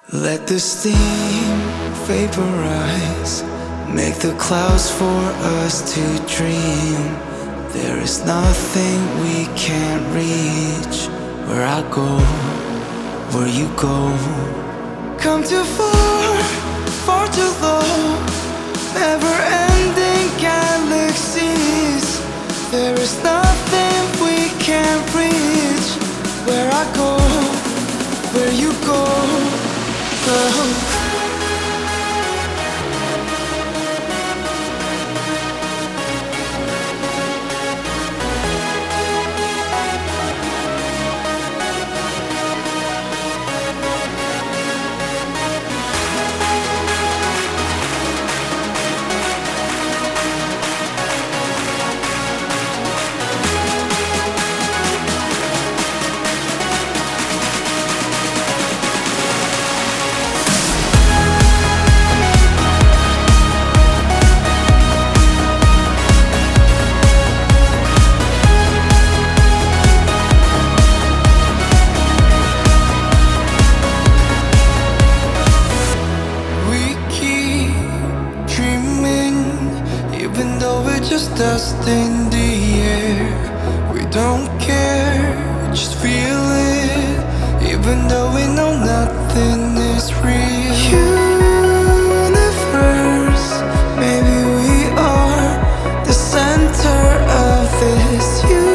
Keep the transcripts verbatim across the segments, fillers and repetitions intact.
Let the steam vaporize, make the clouds for us to dream. There is nothing we can't reach. Where I go, where you go. Come too far, far too low. Never-ending galaxies. There is nothing we can't reach. Where I go, where you go, go. Even though we're just dust in the air, we don't care, just feel it. Even though we know nothing is real. Universe, maybe we are the center of this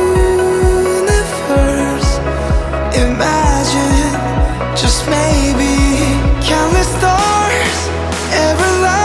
universe. Imagine, just maybe, countless stars, everlasting.